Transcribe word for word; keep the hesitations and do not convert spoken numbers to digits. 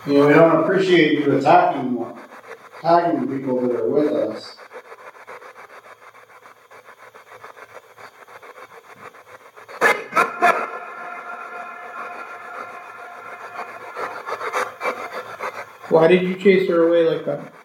You know, we don't appreciate you attacking attacking people that are with us. Why did you chase her away like that?